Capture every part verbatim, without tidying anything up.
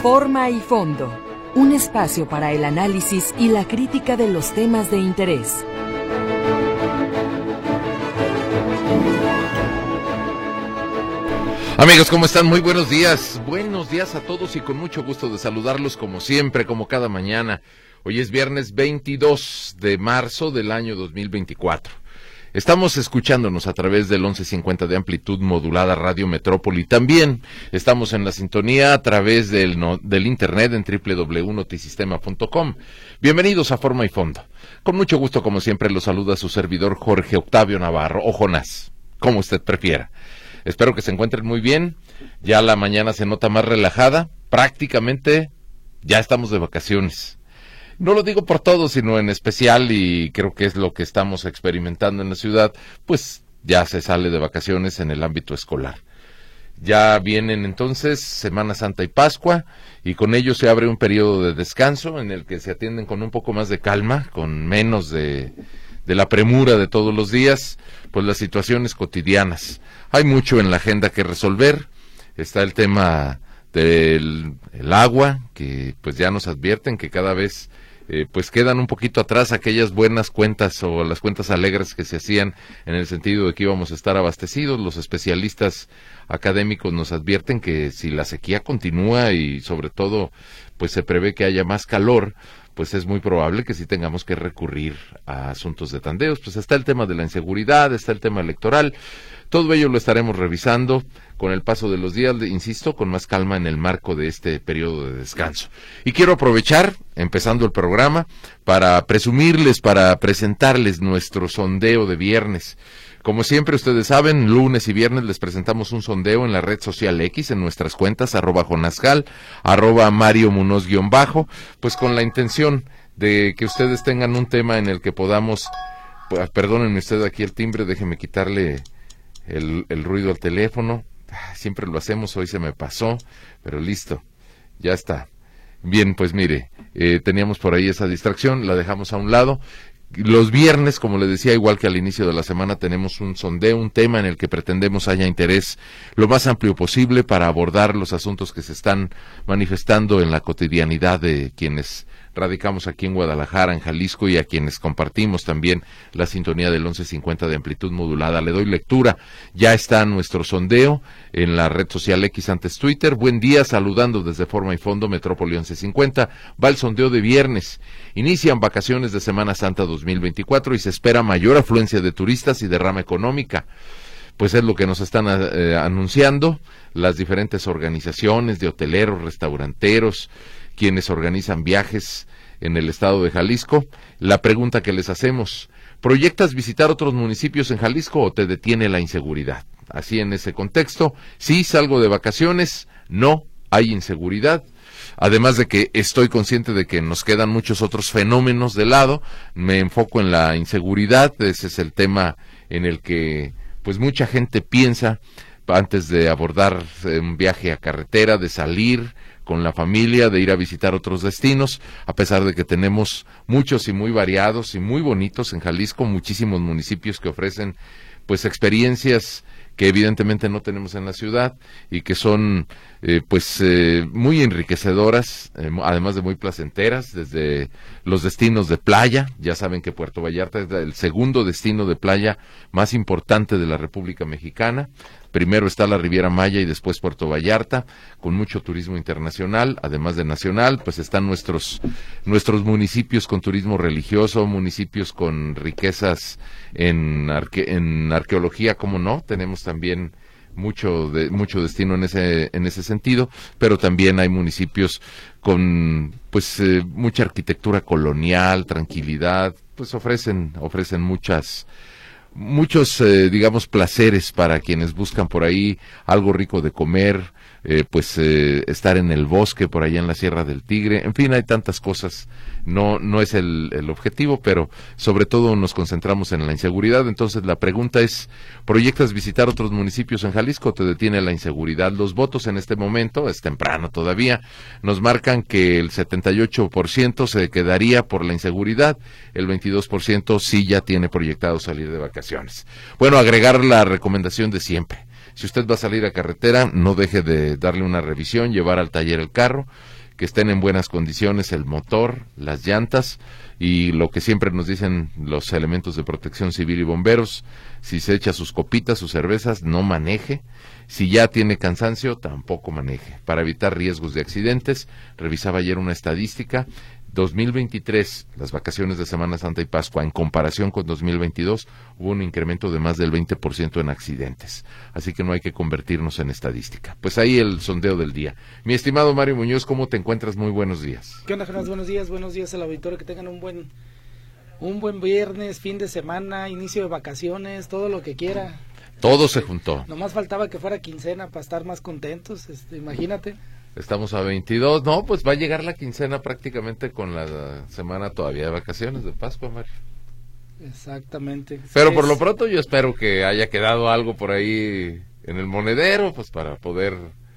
Forma y fondo, un espacio para el análisis y la crítica de los temas de interés. Amigos, ¿cómo están? Muy buenos días. Buenos días a todos y con mucho gusto de saludarlos como siempre, como cada mañana. Hoy es viernes veintidós de marzo del año dos mil veinticuatro. Estamos escuchándonos a través del once cincuenta de amplitud modulada Radio Metrópoli. También estamos en la sintonía a través del, no, del internet en doble u doble u doble u punto notisistema punto com. Bienvenidos a Forma y Fondo. Con mucho gusto, como siempre, los saluda su servidor Jorge Octavio Navarro, o Jonás, como usted prefiera. Espero que se encuentren muy bien. Ya la mañana se nota más relajada. Prácticamente ya estamos de vacaciones. No lo digo por todo, sino en especial, y creo que es lo que estamos experimentando en la ciudad, pues ya se sale de vacaciones en el ámbito escolar. Ya vienen entonces Semana Santa y Pascua, y con ello se abre un periodo de descanso en el que se atienden con un poco más de calma, con menos de, de la premura de todos los días, pues las situaciones cotidianas. Hay mucho en la agenda que resolver. Está el tema del el agua, que pues ya nos advierten que cada vez eh, pues quedan un poquito atrás aquellas buenas cuentas o las cuentas alegres que se hacían en el sentido de que íbamos a estar abastecidos. Los especialistas académicos nos advierten que si la sequía continúa y sobre todo pues se prevé que haya más calor, pues es muy probable que sí tengamos que recurrir a asuntos de tandeos. Pues está el tema de la inseguridad, está el tema electoral. Todo ello lo estaremos revisando con el paso de los días, insisto, con más calma en el marco de este periodo de descanso. Y quiero aprovechar, empezando el programa, para presumirles, para presentarles nuestro sondeo de viernes. Como siempre ustedes saben, lunes y viernes les presentamos un sondeo en la red social X, en nuestras cuentas, arroba jonascal, arroba Mario Munoz guión bajo, pues con la intención de que ustedes tengan un tema en el que podamos, pues, perdónenme usted aquí el timbre, déjenme quitarle el, el ruido al teléfono, siempre lo hacemos, hoy se me pasó, pero listo, ya está. Bien, pues mire, eh, teníamos por ahí esa distracción, la dejamos a un lado. Los viernes, como les decía, igual que al inicio de la semana, tenemos un sondeo, un tema en el que pretendemos haya interés lo más amplio posible para abordar los asuntos que se están manifestando en la cotidianidad de quienes radicamos aquí en Guadalajara, en Jalisco, y a quienes compartimos también la sintonía del once cincuenta de amplitud modulada. Le doy lectura, ya está nuestro sondeo en la red social X, antes Twitter. Buen día, saludando desde Forma y Fondo, Metrópoli once cincuenta. Va el sondeo de viernes. Inician vacaciones de Semana Santa dos mil veinticuatro y se espera mayor afluencia de turistas y derrama económica. Pues es lo que nos están eh, anunciando las diferentes organizaciones de hoteleros, restauranteros, quienes organizan viajes en el estado de Jalisco. La pregunta que les hacemos: ¿proyectas visitar otros municipios en Jalisco o te detiene la inseguridad? Así, en ese contexto, sí, salgo de vacaciones, no, hay inseguridad. Además de que estoy consciente de que nos quedan muchos otros fenómenos de lado, me enfoco en la inseguridad. Ese es el tema en el que pues mucha gente piensa antes de abordar un viaje a carretera, de salir con la familia, de ir a visitar otros destinos, a pesar de que tenemos muchos y muy variados y muy bonitos en Jalisco, muchísimos municipios que ofrecen pues experiencias que evidentemente no tenemos en la ciudad y que son eh, pues eh, muy enriquecedoras, eh, además de muy placenteras, desde los destinos de playa. Ya saben que Puerto Vallarta es el segundo destino de playa más importante de la República Mexicana. Primero está la Riviera Maya y después Puerto Vallarta, con mucho turismo internacional, además de nacional. Pues están nuestros nuestros municipios con turismo religioso, municipios con riquezas en, arque, en arqueología, ¿cómo no? Tenemos también mucho de, mucho destino en ese en ese sentido, pero también hay municipios con pues eh, mucha arquitectura colonial, tranquilidad, pues ofrecen ofrecen muchas muchos, eh, digamos, placeres para quienes buscan por ahí algo rico de comer, eh, pues eh, estar en el bosque por allá en la Sierra del Tigre. En fin, hay tantas cosas. No no es el, el objetivo, pero sobre todo nos concentramos en la inseguridad. Entonces la pregunta es: ¿proyectas visitar otros municipios en Jalisco o te detiene la inseguridad? Los votos en este momento, es temprano todavía, nos marcan que el setenta y ocho por ciento se quedaría por la inseguridad, el veintidós por ciento sí ya tiene proyectado salir de vacaciones. Bueno, agregar la recomendación de siempre. Si usted va a salir a carretera, no deje de darle una revisión, llevar al taller el carro, que estén en buenas condiciones el motor, las llantas y lo que siempre nos dicen los elementos de protección civil y bomberos: si se echa sus copitas, sus cervezas, no maneje. Si ya tiene cansancio, tampoco maneje, para evitar riesgos de accidentes. Revisaba ayer una estadística: dos mil veintitrés, las vacaciones de Semana Santa y Pascua, en comparación con dos mil veintidós, hubo un incremento de más del veinte por ciento en accidentes. Así que no hay que convertirnos en estadística. Pues ahí el sondeo del día. Mi estimado Mario Muñoz, ¿cómo te encuentras? Muy buenos días. ¿Qué onda, Jonas? Buenos días, buenos días al auditorio, que tengan un buen, un buen viernes, fin de semana, inicio de vacaciones, todo lo que quiera. Todo se juntó. Nomás faltaba que fuera quincena para estar más contentos, este, imagínate. Estamos a veintidós, no, pues va a llegar la quincena prácticamente con la semana todavía de vacaciones de Pascua, Mario. Exactamente. Pero es... por lo pronto yo espero que haya quedado algo por ahí en el monedero, pues para poder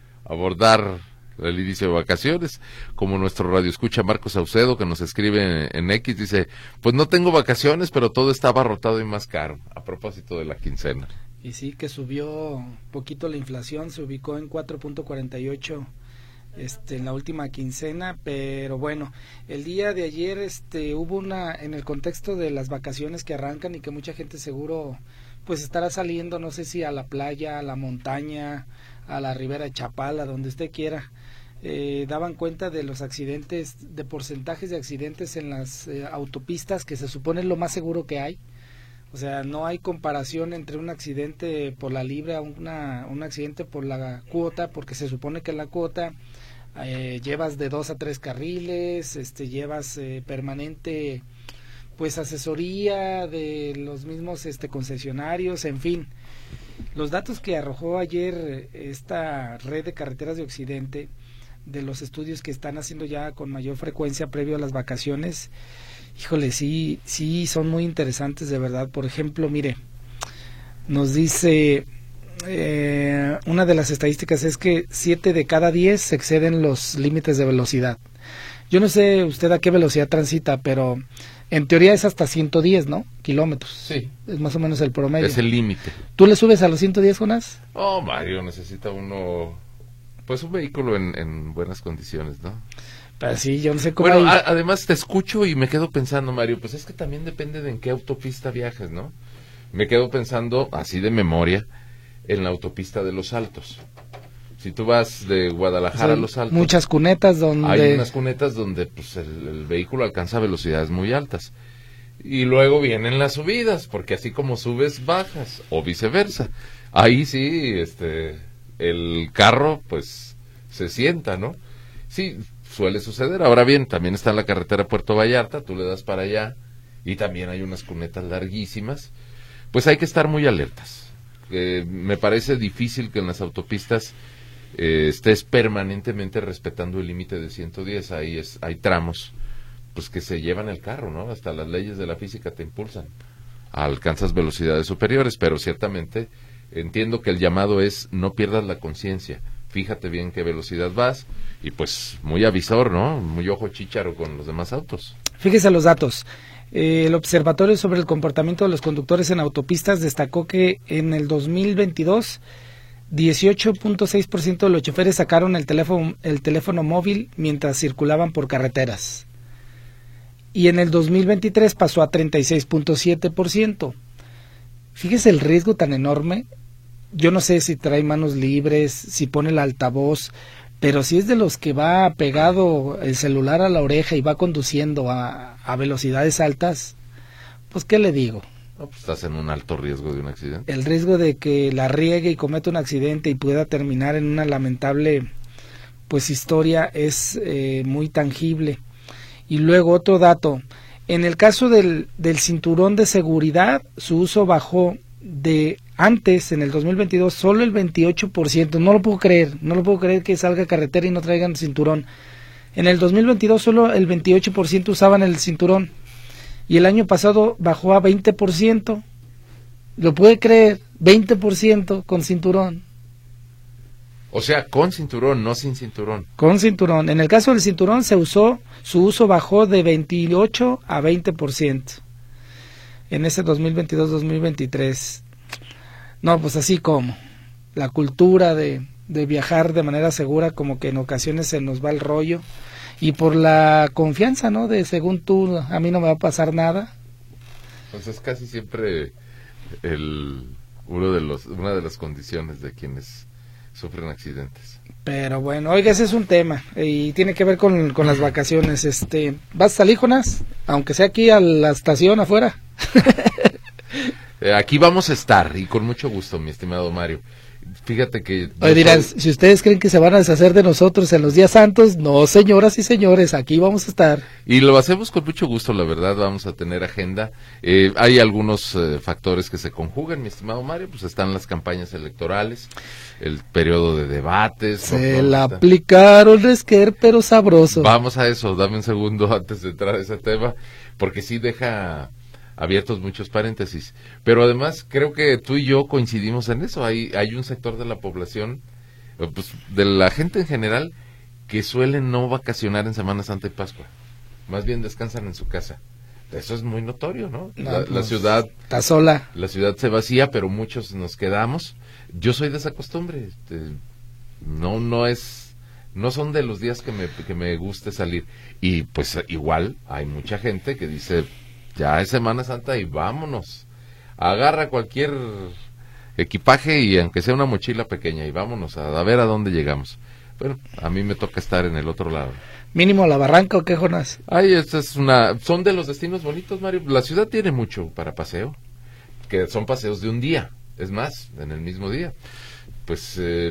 abordar el inicio de vacaciones, como nuestro radioescucha Marcos Saucedo, que nos escribe en, en X, dice: pues no tengo vacaciones, pero todo está abarrotado y más caro, a propósito de la quincena. Y sí, que subió poquito la inflación, se ubicó en cuatro punto cuarenta y ocho este, en la última quincena, pero bueno, el día de ayer este, hubo una, en el contexto de las vacaciones que arrancan y que mucha gente seguro pues estará saliendo, no sé si a la playa, a la montaña, a la ribera de Chapala, donde usted quiera. Eh, daban cuenta de los accidentes, de porcentajes de accidentes en las eh, autopistas, que se supone es lo más seguro que hay. O sea, no hay comparación entre un accidente por la libre a una, un accidente por la cuota, porque se supone que en la cuota eh, llevas de dos a tres carriles, este, llevas eh, permanente pues asesoría de los mismos este, concesionarios, en fin. Los datos que arrojó ayer esta red de carreteras de Occidente, de los estudios que están haciendo ya con mayor frecuencia previo a las vacaciones, híjole, sí, sí son muy interesantes de verdad. Por ejemplo, mire, nos dice eh, una de las estadísticas es que siete de cada diez exceden los límites de velocidad. Yo no sé usted a qué velocidad transita, pero en teoría es hasta ciento diez, ¿no? Kilómetros. Sí. Es más o menos el promedio. Es el límite. ¿Tú le subes a los ciento diez, Jonas? Oh, Mario, necesita uno, pues un vehículo en, en buenas condiciones, ¿no? Pero sí, yo no sé cómo... Bueno, hay... a, además te escucho y me quedo pensando, Mario, pues es que también depende de en qué autopista viajes, ¿no? Me quedo pensando, así de memoria, en la autopista de Los Altos. Si tú vas de Guadalajara, o sea, a Los Altos... Muchas cunetas donde... Hay unas cunetas donde pues el, el vehículo alcanza velocidades muy altas. Y luego vienen las subidas, porque así como subes, bajas, o viceversa. Ahí sí, este, el carro, pues, se sienta, ¿no? Sí, suele suceder. Ahora bien, también está en la carretera Puerto Vallarta, tú le das para allá, y también hay unas cunetas larguísimas. Pues hay que estar muy alertas. Eh, me parece difícil que en las autopistas eh, estés permanentemente respetando el límite de ciento diez. Ahí es, hay tramos pues que se llevan el carro, ¿no? Hasta las leyes de la física te impulsan. Alcanzas velocidades superiores, pero ciertamente entiendo que el llamado es: no pierdas la conciencia. Fíjate bien qué velocidad vas y pues muy avisor, ¿no? Muy ojo chícharo con los demás autos. Fíjese los datos. Eh, el Observatorio sobre el Comportamiento de los Conductores en Autopistas destacó que en el dos mil veintidós, dieciocho punto seis por ciento de los choferes sacaron el teléfono, el teléfono móvil mientras circulaban por carreteras. Y en el dos mil veintitrés pasó a treinta y seis punto siete por ciento. Fíjese el riesgo tan enorme. Yo no sé si trae manos libres, si pone el altavoz, pero si es de los que va pegado el celular a la oreja y va conduciendo a, a velocidades altas, pues ¿qué le digo? No, pues estás en un alto riesgo de un accidente. El riesgo de que la riegue y cometa un accidente y pueda terminar en una lamentable pues historia es eh, muy tangible. Y luego otro dato, en el caso del, del cinturón de seguridad, su uso bajó de antes, en el dos mil veintidós, solo el veintiocho por ciento, no lo puedo creer, no lo puedo creer que salga a carretera y no traigan cinturón. En el dos mil veintidós solo el veintiocho por ciento usaban el cinturón y el año pasado bajó a veinte por ciento, lo puede creer, veinte por ciento con cinturón. O sea, con cinturón, no sin cinturón. Con cinturón. En el caso del cinturón se usó, su uso bajó de veintiocho a veinte por ciento. En ese dos mil veintidós dos mil veintitrés. No, pues así como. la cultura de, de viajar de manera segura, como que en ocasiones se nos va el rollo, y por la confianza, ¿no? De según tú, a mí no me va a pasar nada. Pues es casi siempre el uno de los una de las condiciones de quienes sufren accidentes. Pero bueno, oiga, ese es un tema y tiene que ver con, con las vacaciones. Este, ¿vas a salir, Jonás? Aunque sea aquí a la estación afuera. eh, aquí vamos a estar y con mucho gusto, mi estimado Mario. Fíjate que... Oye, dirán, soy... si ustedes creen que se van a deshacer de nosotros en los días santos, no, señoras y señores, aquí vamos a estar. Y lo hacemos con mucho gusto, la verdad, vamos a tener agenda. Eh, hay algunos eh, factores que se conjugan, mi estimado Mario, pues están las campañas electorales, el periodo de debates. Se ¿no? la aplicaron Esquer, pero sabroso. Vamos a eso, dame un segundo antes de entrar a ese tema, porque sí deja... abiertos muchos paréntesis, pero además creo que tú y yo coincidimos en eso. Hay hay un sector de la población, pues de la gente en general, que suele no vacacionar en Semana Santa y Pascua, más bien descansan en su casa. Eso es muy notorio, ¿no? no la, pues, la ciudad está sola, la ciudad se vacía, pero muchos nos quedamos. Yo soy de esa costumbre, este, no no es no son de los días que me que me guste salir, y pues igual hay mucha gente que dice, ya es Semana Santa y vámonos, agarra cualquier equipaje y aunque sea una mochila pequeña y vámonos a, a ver a dónde llegamos. Bueno, a mí me toca estar en el otro lado. ¿Mínimo la Barranca o qué, Jonás? Ay, esta es una, son de los destinos bonitos, Mario. La ciudad tiene mucho para paseo, que son paseos de un día, es más, en el mismo día. Pues eh,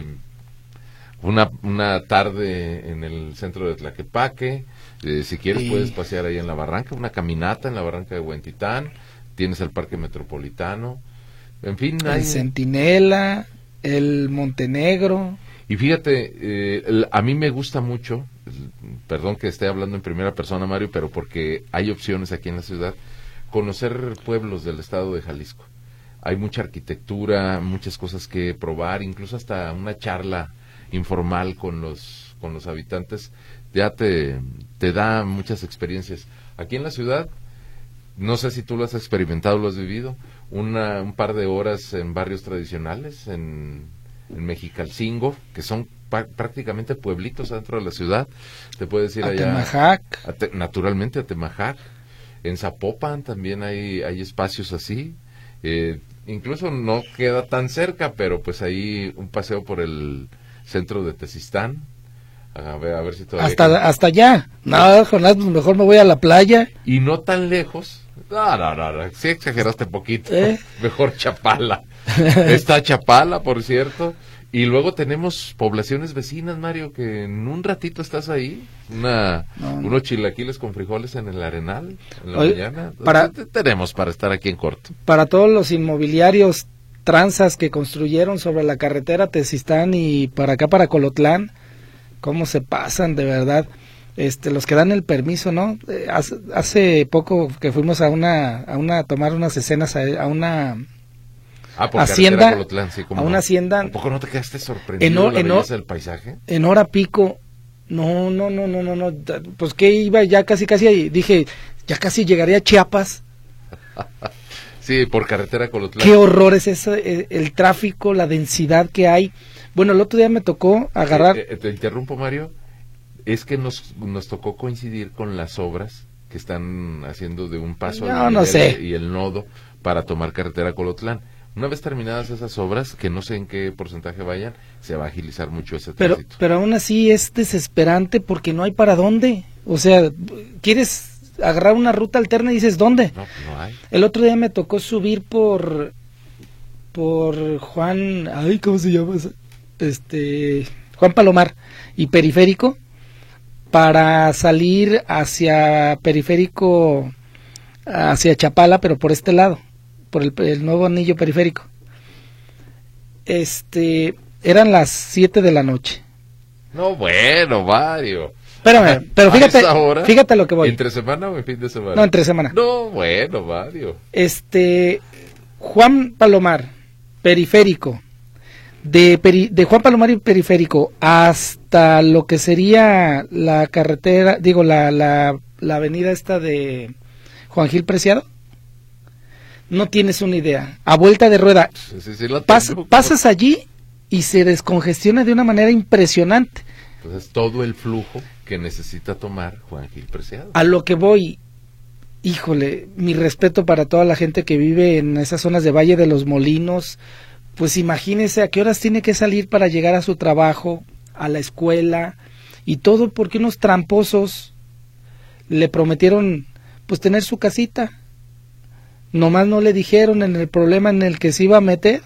una una tarde en el centro de Tlaquepaque. Eh, si quieres, sí, puedes pasear ahí en la Barranca, una caminata en la Barranca de Huentitán, tienes el Parque Metropolitano, en fin. El hay... Centinela, el Montenegro. Y fíjate, eh, el, a mí me gusta mucho, perdón que esté hablando en primera persona, Mario, pero porque hay opciones aquí en la ciudad, conocer pueblos del estado de Jalisco. Hay mucha arquitectura, muchas cosas que probar, incluso hasta una charla informal con los con los habitantes ya te, te da muchas experiencias. Aquí en la ciudad, no sé si tú lo has experimentado, lo has vivido, una, un par de horas en barrios tradicionales, en, en Mexicalcingo, que son pa- prácticamente pueblitos dentro de la ciudad. Te puedes ir allá. Atemajac. A te, naturalmente a Temajac. En Zapopan también hay, hay espacios así. Eh, incluso no queda tan cerca, pero pues ahí un paseo por el centro de Tezistán. A ver, a ver si todavía... Hasta, queda. hasta allá. No, Jonás, pues mejor me voy a la playa. Y no tan lejos. No, no, no, no. Sí exageraste poquito. ¿Eh? Mejor Chapala. Está Chapala, por cierto. Y luego tenemos poblaciones vecinas, Mario, que en un ratito estás ahí. Una, no, no. Unos chilaquiles con frijoles en el Arenal, en la Oye, mañana. Para, tenemos para estar aquí en corto. Para todos los inmobiliarios tranzas que construyeron sobre la carretera Tezistán y para acá, para Colotlán, cómo se pasan, de verdad. Este, los que dan el permiso, ¿no? Eh, hace, hace poco que fuimos a una, a una, a tomar unas escenas, a, a una ah, por hacienda, Colotlán, sí, a una no. hacienda. ¿A poco no te quedaste sorprendido de la belleza del paisaje? En hora pico, no, no, no, no, no, no, pues que iba ya casi, casi, dije, ya casi llegaría a Chiapas. Sí, por carretera Colotlán. Qué horror es eso, el, el tráfico, la densidad que hay. Bueno, el otro día me tocó agarrar... Eh, eh, te interrumpo, Mario. Es que nos nos tocó coincidir con las obras que están haciendo de un paso no, no sé. y el nodo para tomar carretera Colotlán. Una vez terminadas esas obras, que no sé en qué porcentaje vayan, se va a agilizar mucho ese pero, tránsito. Pero aún así es desesperante porque no hay para dónde. O sea, quieres agarrar una ruta alterna y dices, ¿dónde? No, no hay. El otro día me tocó subir por... por Juan... Ay, ¿cómo se llama? Este... Juan Palomar y Periférico, para salir hacia Periférico, hacia Chapala, pero por este lado, por el, el nuevo anillo periférico. Este, eran las siete de la noche. No, bueno, Mario. Espérame, pero fíjate, fíjate lo que voy. ¿Entre semana o en fin de semana? No, entre semana. No, bueno, Mario. Este, Juan Palomar, Periférico, de, peri, de Juan Palomar y Periférico hasta lo que sería la carretera, digo, la, la, la avenida esta de Juan Gil Preciado, no tienes una idea. A vuelta de rueda, sí, sí, sí, Pas, pasas allí y se descongestiona de una manera impresionante. Entonces, todo el flujo que necesita tomar Juan Gil Preciado. A lo que voy, híjole, mi respeto para toda la gente que vive en esas zonas de Valle de los Molinos, pues imagínese a qué horas tiene que salir para llegar a su trabajo, a la escuela, y todo porque unos tramposos le prometieron pues tener su casita, nomás no le dijeron en el problema en el que se iba a meter.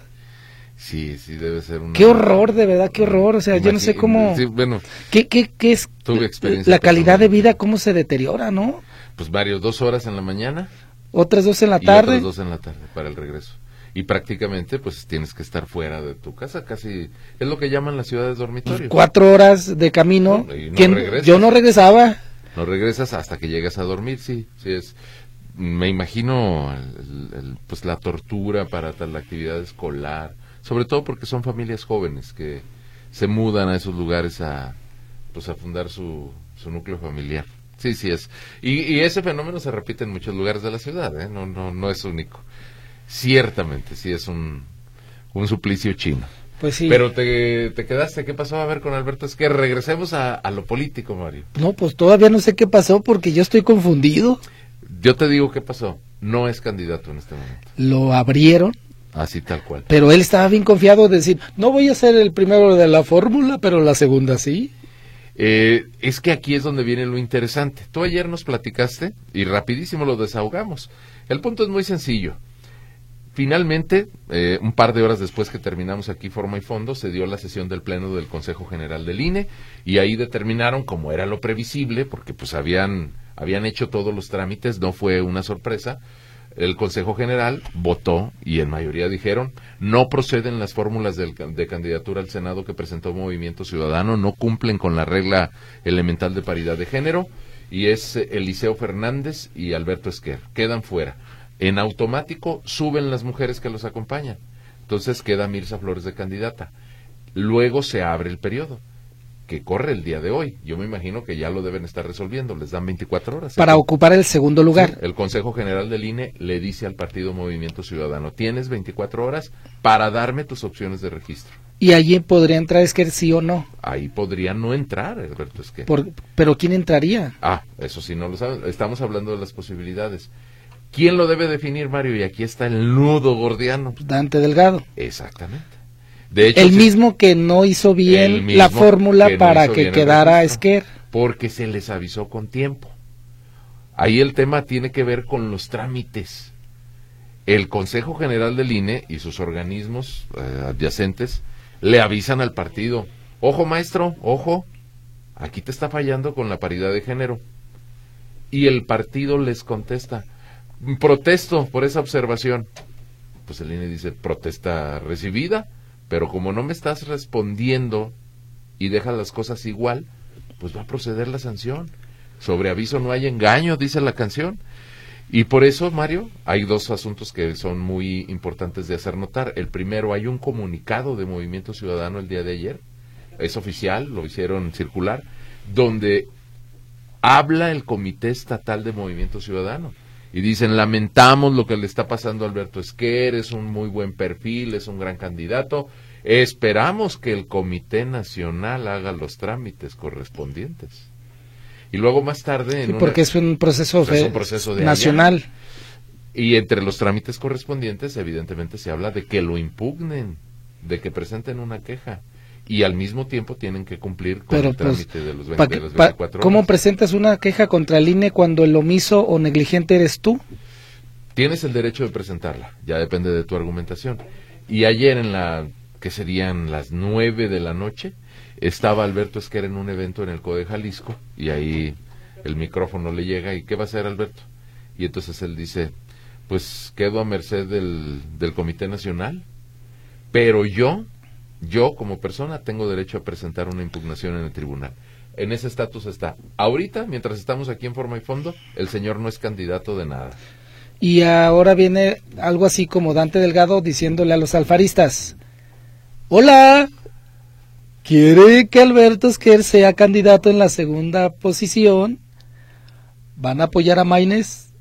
Sí, sí, debe ser una... Qué horror, de verdad, qué horror, o sea, Imagín... yo no sé cómo... Sí, bueno, ¿Qué, qué, qué es tuve experiencia la calidad de vida, cómo se deteriora, no? Pues varios, dos horas en la mañana. Otras dos en la y tarde. otras dos en la tarde para el regreso. Y prácticamente, pues, tienes que estar fuera de tu casa, casi... Es lo que llaman las ciudades dormitorios. Cuatro horas de camino, no, y no que yo no regresaba. No regresas hasta que llegas a dormir, sí, sí es... Me imagino, el, el, pues, la tortura para tal la actividad escolar... Sobre todo porque son familias jóvenes que se mudan a esos lugares a pues a fundar su, su núcleo familiar. Sí, sí es. Y, y ese fenómeno se repite en muchos lugares de la ciudad, ¿eh? No, no, no es único. Ciertamente, sí es un, un suplicio chino. Pues sí. Pero te, te quedaste, ¿qué pasó a ver con Alberto Esquer? Regresemos a, a lo político, Mario. No, pues todavía no sé qué pasó porque yo estoy confundido. Yo te digo qué pasó. No es candidato en este momento. Lo abrieron. Así tal cual. Pero él estaba bien confiado de decir, no voy a ser el primero de la fórmula, pero la segunda sí. Eh, es que aquí es donde viene lo interesante. Tú ayer nos platicaste y rapidísimo lo desahogamos. El punto es muy sencillo. Finalmente, eh, un par de horas después que terminamos aquí Forma y Fondo, se dio la sesión del Pleno del Consejo General del I N E y ahí determinaron, como era lo previsible, porque pues habían, habían hecho todos los trámites, no fue una sorpresa. El Consejo General votó y en mayoría dijeron no proceden las fórmulas del, de candidatura al Senado que presentó Movimiento Ciudadano, no cumplen con la regla elemental de paridad de género y es Eliseo Fernández y Alberto Esquer, quedan fuera. En automático suben las mujeres que los acompañan, entonces queda Mirza Flores de candidata. Luego se abre el periodo, que corre el día de hoy. Yo me imagino que ya lo deben estar resolviendo, les dan veinticuatro horas. Para el, ocupar el segundo lugar. Sí, el Consejo General del I N E le dice al partido Movimiento Ciudadano, tienes veinticuatro horas para darme tus opciones de registro. ¿Y allí podría entrar Esquer sí o no? Ahí podría no entrar Alberto Esquer. Por, ¿Pero quién entraría? Ah, eso sí no lo sabes, estamos hablando de las posibilidades. ¿Quién lo debe definir, Mario? Y aquí está el nudo gordiano. Dante Delgado. Exactamente. De hecho, el si, mismo que no hizo bien la fórmula que para no que quedara Esquer. Porque se les avisó con tiempo. Ahí el tema tiene que ver con los trámites. El Consejo General del I N E y sus organismos eh, adyacentes le avisan al partido, ojo maestro, ojo, aquí te está fallando con la paridad de género. Y el partido les contesta, protesto por esa observación. Pues el I N E dice, protesta recibida, pero como no me estás respondiendo y dejas las cosas igual, pues va a proceder la sanción. Sobre aviso no hay engaño, dice la canción. Y por eso, Mario, hay dos asuntos que son muy importantes de hacer notar. El primero, hay un comunicado de Movimiento Ciudadano el día de ayer, es oficial, lo hicieron circular, donde habla el Comité Estatal de Movimiento Ciudadano. Y dicen, lamentamos lo que le está pasando a Alberto Esquer, es un muy buen perfil, es un gran candidato. Esperamos que el Comité Nacional haga los trámites correspondientes. Y luego más tarde... En sí, una, porque es un proceso, pues es un proceso de nacional. Allá. Y entre los trámites correspondientes, evidentemente, se habla de que lo impugnen, de que presenten una queja. Y al mismo tiempo tienen que cumplir con Pero, el trámite pues, de, los veinte, pa, de las pa, veinticuatro horas. ¿Cómo presentas una queja contra el I N E cuando el omiso o negligente eres tú? Tienes el derecho de presentarla, ya depende de tu argumentación. Y ayer en la, que serían las nueve de la noche, estaba Alberto Esquer en un evento en el C O D E Jalisco, y ahí el micrófono le llega, ¿y qué va a hacer Alberto? Y entonces él dice, pues quedo a merced del, del Comité Nacional, pero yo, yo como persona tengo derecho a presentar una impugnación en el tribunal. En ese estatus está. Ahorita, mientras estamos aquí en Forma y Fondo, el señor no es candidato de nada. Y ahora viene algo así como Dante Delgado diciéndole a los alfaristas, hola, ¿quiere que Alberto Esquer sea candidato en la segunda posición? ¿Van a apoyar a Maínez?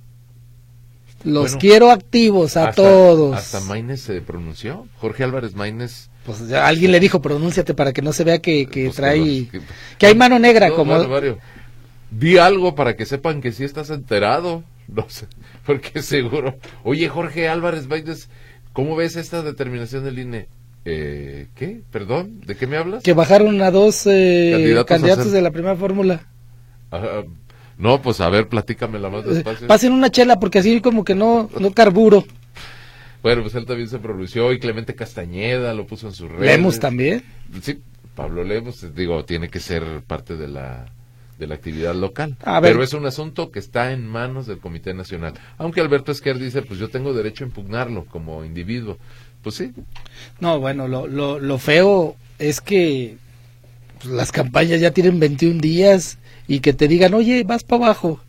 Los bueno, quiero activos a hasta, todos. Hasta Maínez se pronunció. Jorge Álvarez Maínez pues ya alguien le dijo, pronúnciate para que no se vea que, que pues trae, que, que, que hay mano negra, no, como... Mario, Mario, di algo para que sepan que sí estás enterado, no sé, porque seguro. Oye, Jorge Álvarez Baines, ¿cómo ves esta determinación del I N E? Eh, ¿Qué? ¿Perdón? ¿De qué me hablas? Que bajaron a dos eh, Candidatos, candidatos a ser... de la primera fórmula. Ah, no, pues a ver, platícamela más despacio. Pasen una chela, porque así como que no, no carburo. Bueno, pues él también se pronunció, y Clemente Castañeda lo puso en sus redes. Lemos también. Sí, Pablo Lemos, digo, tiene que ser parte de la de la actividad local. A ver. Pero es un asunto que está en manos del Comité Nacional. Aunque Alberto Esquer dice, pues yo tengo derecho a impugnarlo como individuo. Pues sí. No, bueno, lo, lo, lo feo es que pues, las campañas ya tienen veintiún días y que te digan, oye, vas para abajo.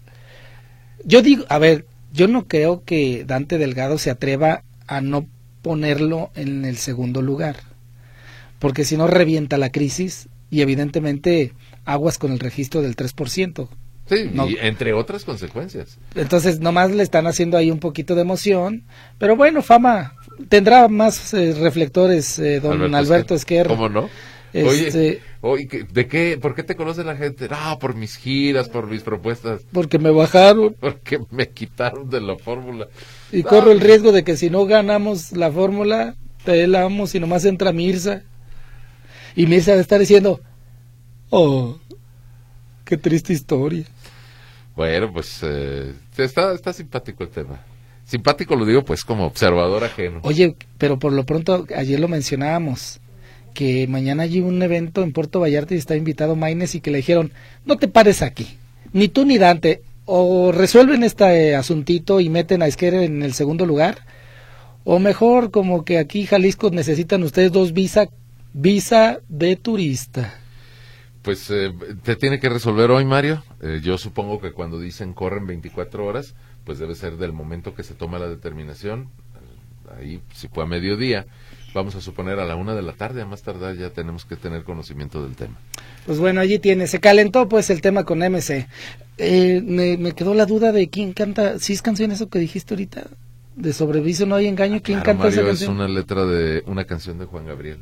Yo digo, a ver, yo no creo que Dante Delgado se atreva a no ponerlo en el segundo lugar, porque si no revienta la crisis y evidentemente aguas con el registro del tres por ciento. Sí, no. Y entre otras consecuencias. Entonces nomás le están haciendo ahí un poquito de emoción, pero bueno, Fama tendrá más eh, reflectores, eh, don Alberto, Alberto Esquer. ¿Cómo no? Este, Oye, oye, ¿de qué? ¿Por qué te conoce la gente? Ah, por mis giras, por mis propuestas. Porque me bajaron. Porque me quitaron de la fórmula. Y ah, corro el riesgo de que si no ganamos la fórmula, pelamos y nomás entra Mirza. Y Mirza va a estar diciendo, oh, qué triste historia. Bueno, pues eh, está, está simpático el tema. Simpático lo digo pues como observador ajeno. Oye, pero por lo pronto, ayer lo mencionábamos, que mañana hay un evento en Puerto Vallarta y está invitado Maines y que le dijeron, no te pares aquí, ni tú ni Dante, o resuelven este eh, asuntito y meten a Esquer en el segundo lugar, o mejor como que aquí Jalisco necesitan ustedes dos visa, visa de turista. Pues eh, te tiene que resolver hoy, Mario. Eh, yo supongo que cuando dicen corren veinticuatro horas, pues debe ser del momento que se toma la determinación. Ahí, si fue a mediodía, vamos a suponer a la una de la tarde, a más tardar ya tenemos que tener conocimiento del tema. Pues bueno, allí tiene, se calentó pues el tema con M C. Eh, me, me quedó la duda de quién canta, ¿sí es canción eso que dijiste ahorita? De Sobreviso no hay engaño, ¿quién claro, canta Mario, esa canción? Es una letra de una canción de Juan Gabriel.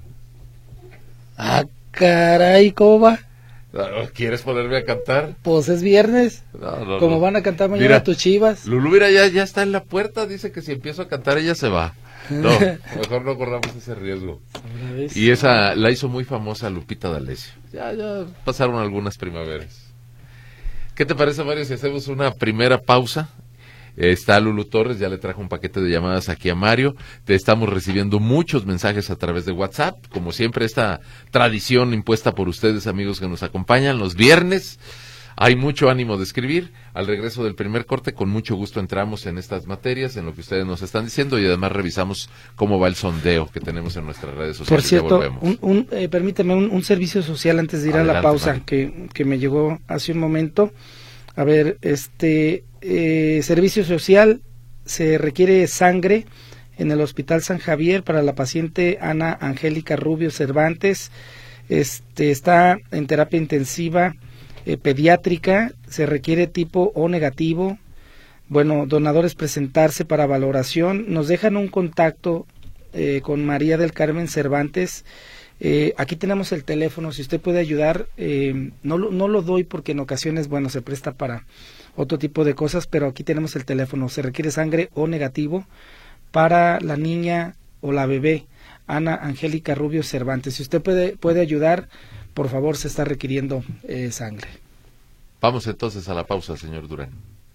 Ah, caray, ¿cómo va? ¿Quieres ponerme a cantar? Pues es viernes. No, no, como no. van a cantar mañana Mira, tus Chivas. Lulú, mira, ya, ya está en la puerta. Dice que si empiezo a cantar ella se va. No, mejor no corramos ese riesgo. Y esa la hizo muy famosa Lupita D'Alessio. Ya, ya pasaron algunas primaveras. ¿Qué te parece, Mario, si hacemos una primera pausa? Está Lulu Torres, ya le trajo un paquete de llamadas aquí a Mario. Te estamos recibiendo muchos mensajes a través de WhatsApp. Como siempre, esta tradición impuesta por ustedes, amigos que nos acompañan, los viernes. Hay mucho ánimo de escribir. Al regreso del primer corte, con mucho gusto entramos en estas materias, en lo que ustedes nos están diciendo, y además revisamos cómo va el sondeo que tenemos en nuestras redes sociales. Por cierto, un, un, eh, permíteme un, un servicio social antes de ir Adelante, a la pausa, que, que me llegó hace un momento. A ver, este eh, servicio social, se requiere sangre en el Hospital San Javier para la paciente Ana Angélica Rubio Cervantes. Este está en terapia intensiva eh, pediátrica, se requiere tipo O negativo. Bueno, donadores presentarse para valoración. Nos dejan un contacto eh, con María del Carmen Cervantes. Eh, aquí tenemos el teléfono, si usted puede ayudar, eh, no, no lo doy porque en ocasiones, bueno, se presta para otro tipo de cosas, pero aquí tenemos el teléfono, se requiere sangre O negativo para la niña o la bebé Ana Angélica Rubio Cervantes. Si usted puede, puede ayudar, por favor, se está requiriendo eh, sangre. Vamos entonces a la pausa, señor Durán.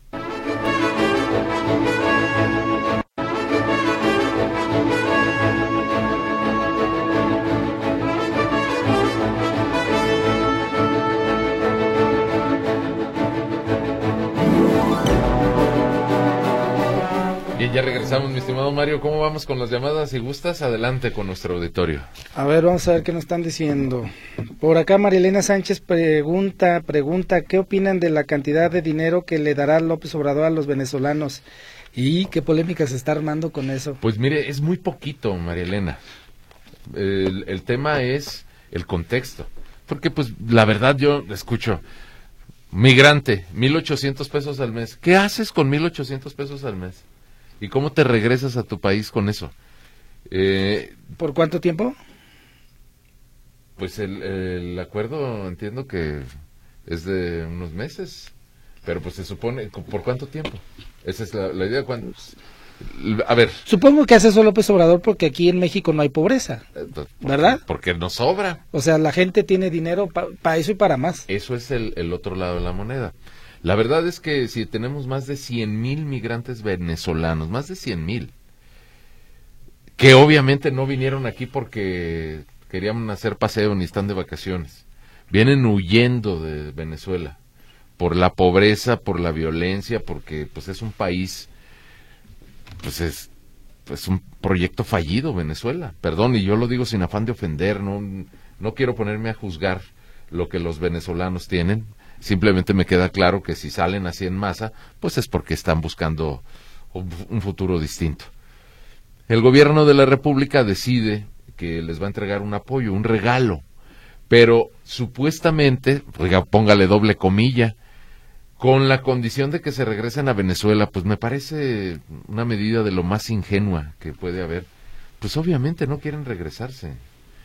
Bien, ya regresamos, mi estimado Mario. ¿Cómo vamos con las llamadas? Si gustas, adelante con nuestro auditorio. A ver, vamos a ver qué nos están diciendo. Por acá Marilena Sánchez pregunta, pregunta, ¿qué opinan de la cantidad de dinero que le dará López Obrador a los venezolanos? ¿Y qué polémica se está armando con eso? Pues mire, es muy poquito, María Elena. El, el tema es el contexto. Porque pues la verdad yo escucho, migrante, mil ochocientos pesos al mes. ¿Qué haces con mil ochocientos pesos al mes? ¿Y cómo te regresas a tu país con eso? Eh, ¿Por cuánto tiempo? Pues el, el acuerdo entiendo que es de unos meses, pero pues se supone, ¿por cuánto tiempo? Esa es la, la idea. ¿Cuándo? A ver. Supongo que hace eso López Obrador porque aquí en México no hay pobreza, ¿verdad? Porque nos sobra. O sea, la gente tiene dinero para pa eso y para más. Eso es el, el otro lado de la moneda. La verdad es que si tenemos más de cien mil migrantes venezolanos, más de cien mil, que obviamente no vinieron aquí porque querían hacer paseo ni están de vacaciones, vienen huyendo de Venezuela por la pobreza, por la violencia, porque pues es un país, pues es, pues un proyecto fallido Venezuela, perdón, y yo lo digo sin afán de ofender, no, no quiero ponerme a juzgar lo que los venezolanos tienen, simplemente me queda claro que si salen así en masa, pues es porque están buscando un, un futuro distinto. El gobierno de la República decide que les va a entregar un apoyo, un regalo, pero supuestamente, oiga, póngale doble comilla, con la condición de que se regresen a Venezuela, pues me parece una medida de lo más ingenua que puede haber. Pues obviamente no quieren regresarse.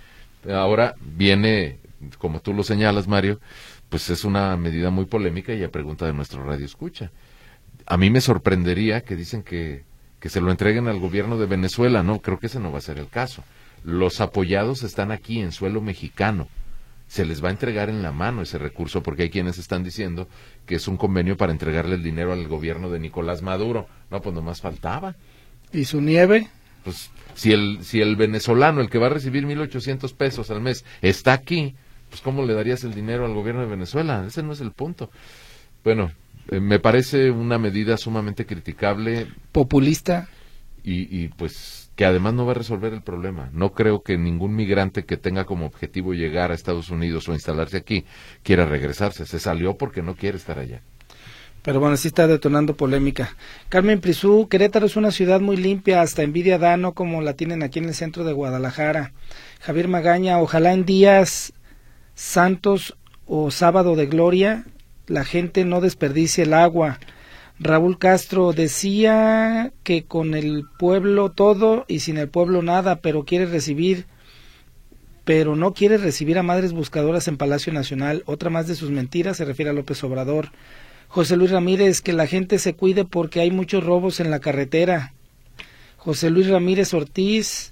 Ahora viene, como tú lo señalas, Mario, pues es una medida muy polémica y a pregunta de nuestro radio escucha. A mí me sorprendería que dicen que, que se lo entreguen al gobierno de Venezuela, no, creo que ese no va a ser el caso. Los apoyados están aquí en suelo mexicano. Se les va a entregar en la mano ese recurso porque hay quienes están diciendo que es un convenio para entregarle el dinero al gobierno de Nicolás Maduro. No, pues nomás faltaba. ¿Y su nieve? Pues si el si el venezolano, el que va a recibir mil ochocientos pesos al mes, está aquí, pues ¿cómo le darías el dinero al gobierno de Venezuela? Ese no es el punto. Bueno, eh, me parece una medida sumamente criticable. Populista. Y, y pues que además no va a resolver el problema. No creo que ningún migrante que tenga como objetivo llegar a Estados Unidos o instalarse aquí quiera regresarse. Se salió porque no quiere estar allá. Pero bueno, sí está detonando polémica. Carmen Prisú, Querétaro es una ciudad muy limpia, hasta envidia da, no como la tienen aquí en el centro de Guadalajara. Javier Magaña, ojalá en días santos o sábado de gloria la gente no desperdicie el agua. Raúl Castro decía que con el pueblo todo y sin el pueblo nada, pero quiere recibir, pero no quiere recibir a madres buscadoras en Palacio Nacional. Otra más de sus mentiras se refiere a López Obrador. José Luis Ramírez, que la gente se cuide porque hay muchos robos en la carretera. José Luis Ramírez Ortiz,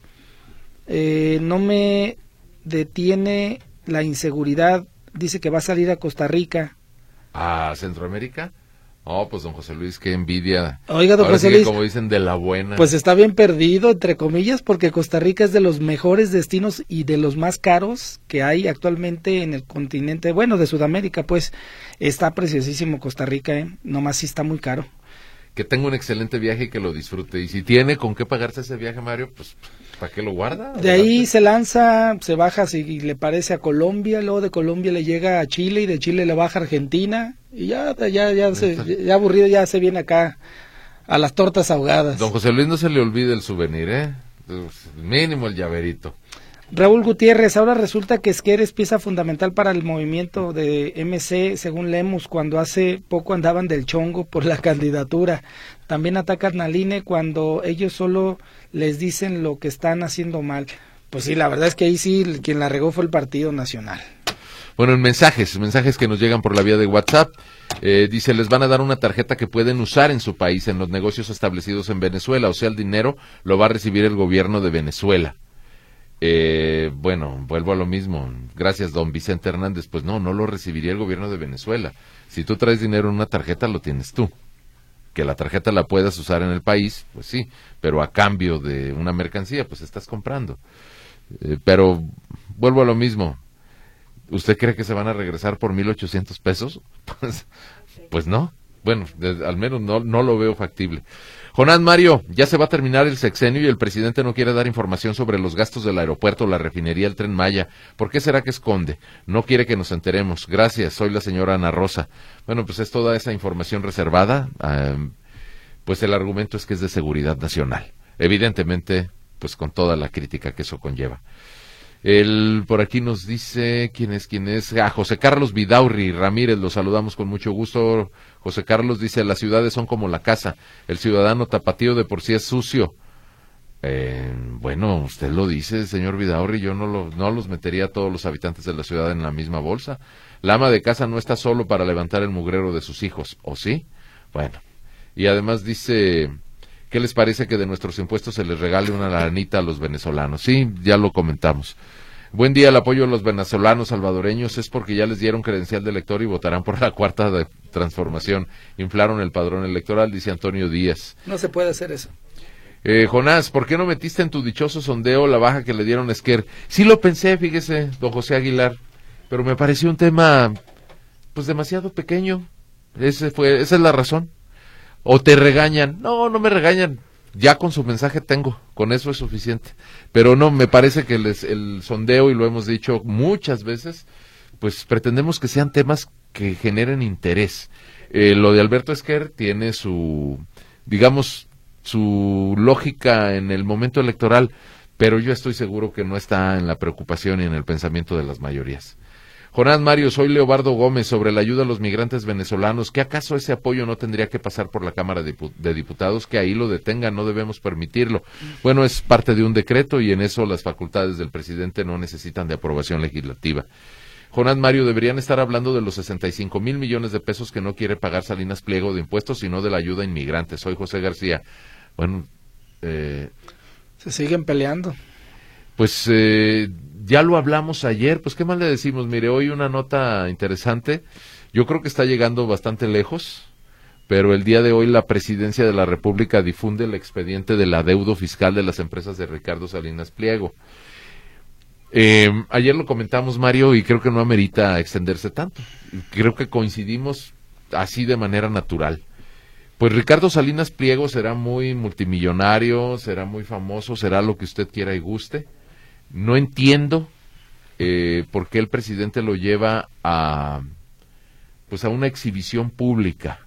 eh, no me detiene la inseguridad, dice que va a salir a Costa Rica. ¿A Centroamérica? Oh, pues don José Luis, qué envidia. Oiga, don Ahora José sí que, Luis, como dicen, de la buena. Pues está bien perdido, entre comillas, porque Costa Rica es de los mejores destinos y de los más caros que hay actualmente en el continente, bueno, de Sudamérica, pues está preciosísimo Costa Rica, ¿eh? Nomás sí está muy caro. Que tenga un excelente viaje y que lo disfrute. Y si tiene con qué pagarse ese viaje, Mario, pues ¿para qué lo guarda? De ahí se lanza, se baja si le parece a Colombia, luego de Colombia le llega a Chile y de Chile le baja a Argentina y ya ya ya se, ya aburrido ya se viene acá a las tortas ahogadas. Don José Luis, no se le olvide el souvenir, ¿eh? Mínimo el llaverito. Raúl Gutiérrez, ahora resulta que Esquer es pieza fundamental para el movimiento de M C, según Lemus, cuando hace poco andaban del chongo por la candidatura. También atacan al I N E cuando ellos solo les dicen lo que están haciendo mal. Pues sí, la verdad es que ahí sí, quien la regó fue el Partido Nacional. Bueno, en mensajes, mensajes que nos llegan por la vía de WhatsApp, eh, dice, les van a dar una tarjeta que pueden usar en su país, en los negocios establecidos en Venezuela, o sea, el dinero lo va a recibir el gobierno de Venezuela. Eh, bueno, vuelvo a lo mismo. Gracias, don Vicente Hernández. Pues no, no lo recibiría el gobierno de Venezuela. Si tú traes dinero en una tarjeta, lo tienes tú. Que la tarjeta la puedas usar en el país, pues sí, pero a cambio de una mercancía, pues estás comprando. Eh, pero vuelvo a lo mismo. ¿Usted cree que se van a regresar por mil ochocientos pesos? Pues, pues no. Bueno, de, al menos no, no lo veo factible. Jonás Mario, ya se va a terminar el sexenio y el presidente no quiere dar información sobre los gastos del aeropuerto, la refinería, el Tren Maya. ¿Por qué será que esconde? No quiere que nos enteremos. Gracias, soy la señora Ana Rosa. Bueno, pues es toda esa información reservada. Eh, pues el argumento es que es de seguridad nacional. Evidentemente, pues con toda la crítica que eso conlleva. Él por aquí nos dice, ¿quién es? ¿Quién es? Ah, José Carlos Vidaurri Ramírez, lo saludamos con mucho gusto. José Carlos dice, las ciudades son como la casa, el ciudadano tapatío de por sí es sucio, Eh, bueno, usted lo dice, señor Vidaurri, yo no, lo, no los metería a todos los habitantes de la ciudad en la misma bolsa. La ama de casa no está solo para levantar el mugrero de sus hijos, ¿o sí? Bueno, y además dice, ¿qué les parece que de nuestros impuestos se les regale una lanita a los venezolanos? Sí, ya lo comentamos. Buen día, el apoyo a los venezolanos salvadoreños es porque ya les dieron credencial de elector y votarán por la cuarta de transformación. Inflaron el padrón electoral, dice Antonio Díaz. No se puede hacer eso. Eh, Jonás, ¿por qué no metiste en tu dichoso sondeo la baja que le dieron a Esquer? Sí lo pensé, fíjese, don José Aguilar, pero me pareció un tema, pues, demasiado pequeño. Ese fue, esa es la razón. O te regañan. No, no me regañan. Ya con su mensaje tengo, con eso es suficiente. Pero no, me parece que les, el sondeo, y lo hemos dicho muchas veces, pues pretendemos que sean temas que generen interés. Eh, lo de Alberto Esquer tiene su, digamos, su lógica en el momento electoral, pero yo estoy seguro que no está en la preocupación y en el pensamiento de las mayorías. Jonás Mario, soy Leobardo Gómez, sobre la ayuda a los migrantes venezolanos. ¿Qué acaso ese apoyo no tendría que pasar por la Cámara de Diputados? Que ahí lo detengan, no debemos permitirlo. Bueno, es parte de un decreto y en eso las facultades del presidente no necesitan de aprobación legislativa. Jonás Mario, deberían estar hablando de los sesenta y cinco mil millones de pesos que no quiere pagar Salinas Pliego de impuestos, sino de la ayuda a inmigrantes. Soy José García. Bueno, eh... se siguen peleando. Pues eh, ya lo hablamos ayer, pues qué más le decimos. Mire, hoy una nota interesante, yo creo que está llegando bastante lejos, pero el día de hoy la Presidencia de la República difunde el expediente del adeudo fiscal de las empresas de Ricardo Salinas Pliego. Eh, ayer lo comentamos, Mario, y creo que no amerita extenderse tanto. Creo que coincidimos así de manera natural. Pues Ricardo Salinas Pliego será muy multimillonario, será muy famoso, será lo que usted quiera y guste. No entiendo eh, por qué el presidente lo lleva a, pues a una exhibición pública.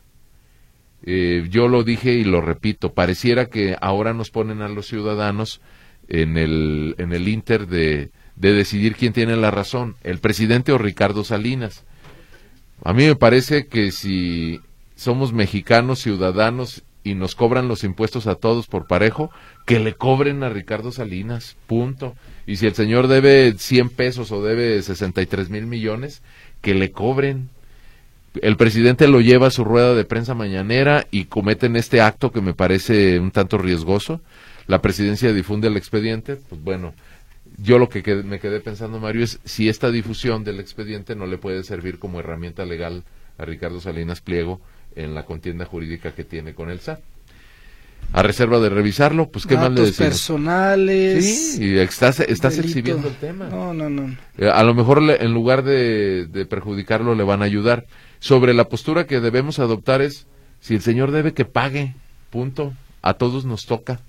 Eh, yo lo dije y lo repito, pareciera que ahora nos ponen a los ciudadanos en el, en el inter de, de decidir quién tiene la razón, el presidente o Ricardo Salinas. A mí me parece que si somos mexicanos, ciudadanos, y nos cobran los impuestos a todos por parejo, que le cobren a Ricardo Salinas, punto. Y si el señor debe cien pesos o debe sesenta y tres mil millones, que le cobren. El presidente lo lleva a su rueda de prensa mañanera y cometen este acto que me parece un tanto riesgoso. La presidencia difunde el expediente, pues bueno, yo lo que quedé, me quedé pensando, Mario, es si esta difusión del expediente no le puede servir como herramienta legal a Ricardo Salinas Pliego en la contienda jurídica que tiene con el S A T. A reserva de revisarlo, pues qué más le decimos. Personales. Sí, y estás, estás exhibiendo el tema. No, no, no. Eh, a lo mejor le, en lugar de, de perjudicarlo le van a ayudar. Sobre la postura que debemos adoptar es, si el señor debe, que pague, punto. A todos nos toca.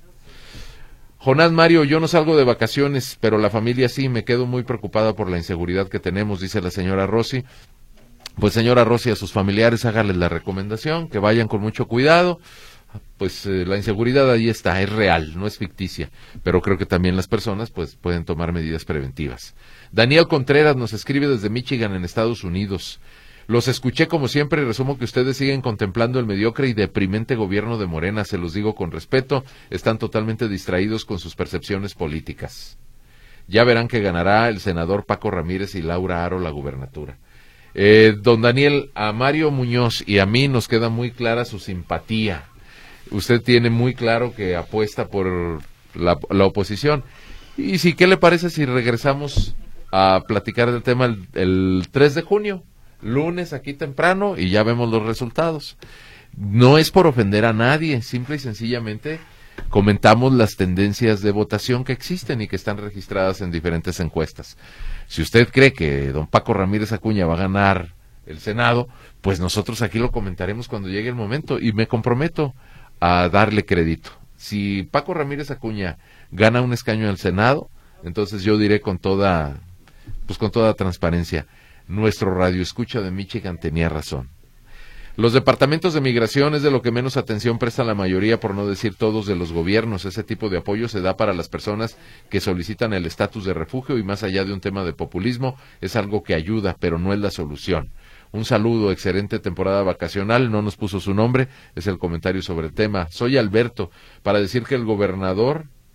Jonás Mario, yo no salgo de vacaciones, pero la familia sí, me quedo muy preocupada por la inseguridad que tenemos, dice la señora Rossi. Pues señora Rossi, a sus familiares hágales la recomendación, que vayan con mucho cuidado. Pues eh, la inseguridad ahí está, es real, no es ficticia, pero creo que también las personas pues pueden tomar medidas preventivas. Daniel Contreras nos escribe desde Michigan, en Estados Unidos. Los escuché como siempre y resumo que ustedes siguen contemplando el mediocre y deprimente gobierno de Morena, se los digo con respeto, están totalmente distraídos con sus percepciones políticas. Ya verán que ganará el senador Paco Ramírez y Laura Aro la gubernatura. Eh, don Daniel, a Mario Muñoz y a mí nos queda muy clara su simpatía. Usted tiene muy claro que apuesta por la, la oposición. Y sí, ¿qué le parece si regresamos a platicar del tema el, el tres de junio, lunes aquí temprano, y ya vemos los resultados? No es por ofender a nadie, simple y sencillamente comentamos las tendencias de votación que existen y que están registradas en diferentes encuestas. Si usted cree que don Paco Ramírez Acuña va a ganar el Senado, pues nosotros aquí lo comentaremos cuando llegue el momento y me comprometo a darle crédito. Si Paco Ramírez Acuña gana un escaño en el Senado, entonces yo diré con toda, pues con toda transparencia, nuestro radioescucha de Michigan tenía razón. Los departamentos de migración es de lo que menos atención presta la mayoría, por no decir todos, de los gobiernos. Ese tipo de apoyo se da para las personas que solicitan el estatus de refugio y más allá de un tema de populismo, es algo que ayuda, pero no es la solución. Un saludo, excelente temporada vacacional, no nos puso su nombre, es el comentario sobre el tema. Soy Alberto, para decir que el gobernador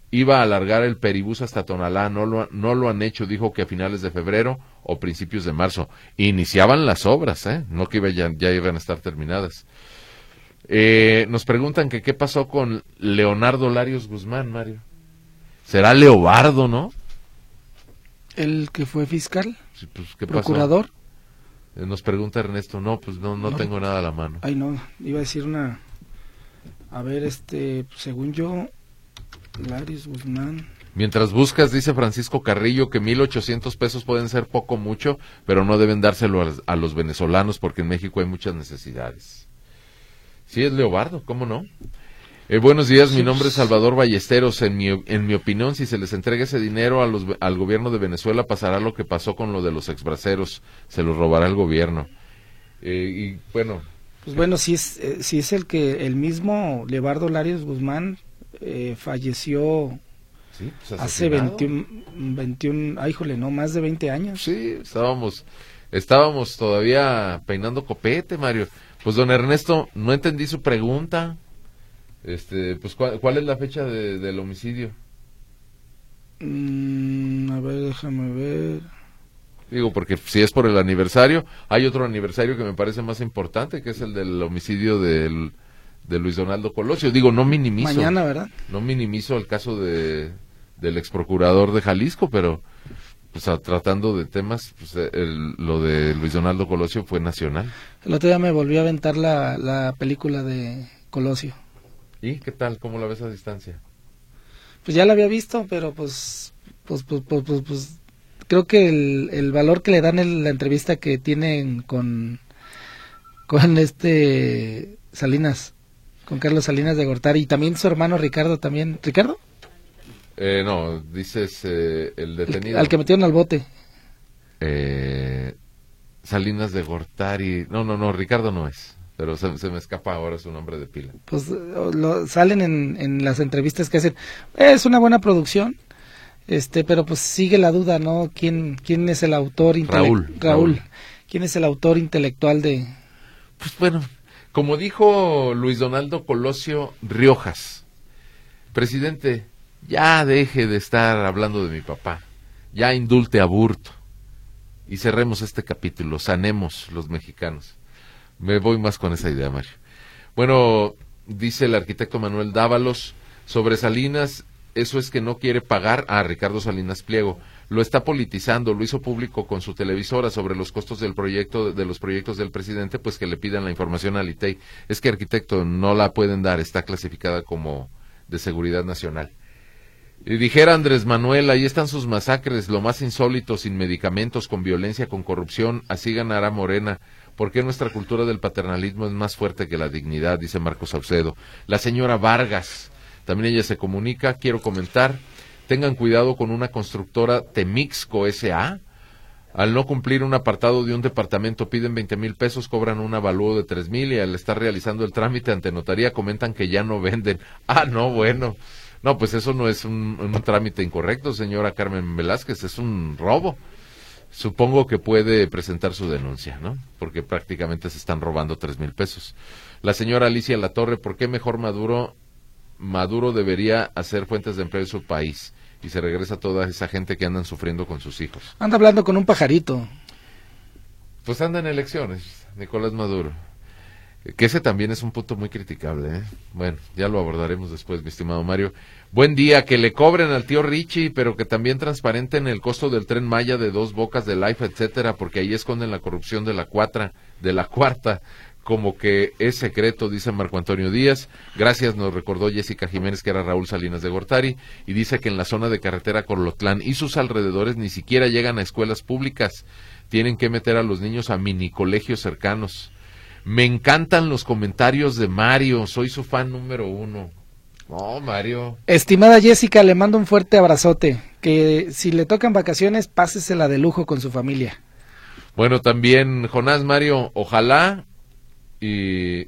iba a alargar el peribús hasta Tonalá, no lo, no lo han hecho, dijo que a finales de febrero o principios de marzo. Iniciaban las obras, ¿eh? No que iba ya, ya iban a estar terminadas. Eh, nos preguntan que qué pasó con Leonardo Larios Guzmán, Mario. ¿Será Leobardo, no? ¿El que fue fiscal? Sí, pues, ¿qué ¿Procurador? Pasó? Eh, nos pregunta Ernesto, no, pues no, no, no tengo nada a la mano. Ay, no, iba a decir una... A ver, este, según yo, Larios Guzmán... Mientras buscas, dice Francisco Carrillo, que mil ochocientos pesos pueden ser poco mucho, pero no deben dárselo a, a los venezolanos porque en México hay muchas necesidades. Sí, es Leobardo, ¿cómo no? Eh, buenos días, mi nombre es Salvador Ballesteros. En mi, en mi opinión, si se les entrega ese dinero a los, al gobierno de Venezuela, pasará lo que pasó con lo de los exbraceros, se los robará el gobierno. Eh, y bueno... Pues bueno, si es, eh, si es el que el mismo Leobardo Larios Guzmán eh, falleció... Sí, pues hace veintiuno, veintiuno, ay, híjole, no, más de veinte años. Sí, estábamos, estábamos todavía peinando copete, Mario. Pues don Ernesto, no entendí su pregunta. Este, pues ¿cuál, cuál es la fecha de, del homicidio? Mm, a ver, déjame ver. Digo, porque si es por el aniversario, hay otro aniversario que me parece más importante, que es el del homicidio del, de Luis Donaldo Colosio. Digo, no minimizo. Mañana, ¿verdad? No minimizo el caso de... del exprocurador de Jalisco, pero pues a, tratando de temas, pues el, lo de Luis Donaldo Colosio fue nacional. El otro día me volví a aventar la, la película de Colosio. ¿Y qué tal? ¿Cómo la ves a distancia? Pues ya la había visto, pero pues pues pues pues, pues, pues creo que el, el valor que le dan en la entrevista que tienen con con este Salinas, con Carlos Salinas de Gortari, y también su hermano Ricardo también, ¿Ricardo? Eh, no, dices eh, el detenido. El, al que metieron al bote. Eh, Salinas de Gortari. No, no, no, Ricardo no es. Pero se, se me escapa ahora su nombre de pila. Pues lo, salen en, en las entrevistas que hacen. Es una buena producción, este, pero pues sigue la duda, ¿no? ¿Quién, quién es el autor intelectual? Raúl, Raúl. Raúl. ¿Quién es el autor intelectual de...? Pues bueno, como dijo Luis Donaldo Colosio Riojas, presidente... ya deje de estar hablando de mi papá, ya indulte a Burto y cerremos este capítulo, sanemos los mexicanos. Me voy más con esa idea, Mario. Bueno, dice el arquitecto Manuel Dávalos, sobre Salinas, eso es que no quiere pagar a Ricardo Salinas Pliego, lo está politizando, lo hizo público con su televisora sobre los costos del proyecto, de los proyectos del presidente, pues que le pidan la información al I T E I. Es que arquitecto no la pueden dar, está clasificada como de seguridad nacional. Y dijera Andrés Manuel, ahí están sus masacres, lo más insólito, sin medicamentos, con violencia, con corrupción, así ganará Morena. ¿Por qué nuestra cultura del paternalismo es más fuerte que la dignidad? Dice Marcos Saucedo. La señora Vargas, también ella se comunica, quiero comentar, tengan cuidado con una constructora Temixco S A Al no cumplir un apartado de un departamento piden veinte mil pesos, cobran un avalúo de tres mil y al estar realizando el trámite ante notaría comentan que ya no venden. Ah, no, bueno. No, pues eso no es un, un trámite incorrecto, señora Carmen Velázquez, es un robo. Supongo que puede presentar su denuncia, ¿no? Porque prácticamente se están robando tres mil pesos. La señora Alicia Latorre, ¿por qué mejor Maduro, Maduro debería hacer fuentes de empleo en su país? Y se regresa toda esa gente que andan sufriendo con sus hijos. Anda hablando con un pajarito. Pues anda en elecciones, Nicolás Maduro. Que ese también es un punto muy criticable, ¿eh? Bueno, ya lo abordaremos después, mi estimado Mario. Buen día, que le cobren al tío Richie, pero que también transparenten el costo del Tren Maya de Dos Bocas, de Life, etcétera, porque ahí esconden la corrupción de la cuatra, de la cuarta, como que es secreto, dice Marco Antonio Díaz. Gracias, nos recordó Jessica Jiménez, que era Raúl Salinas de Gortari, y dice que en la zona de carretera Colotlán y sus alrededores ni siquiera llegan a escuelas públicas, tienen que meter a los niños a mini colegios cercanos. Me encantan los comentarios de Mario, soy su fan número uno. No, Mario. Estimada Jessica, le mando un fuerte abrazote, que si le tocan vacaciones, pásesela de lujo con su familia. Bueno, también Jonás, Mario, ojalá y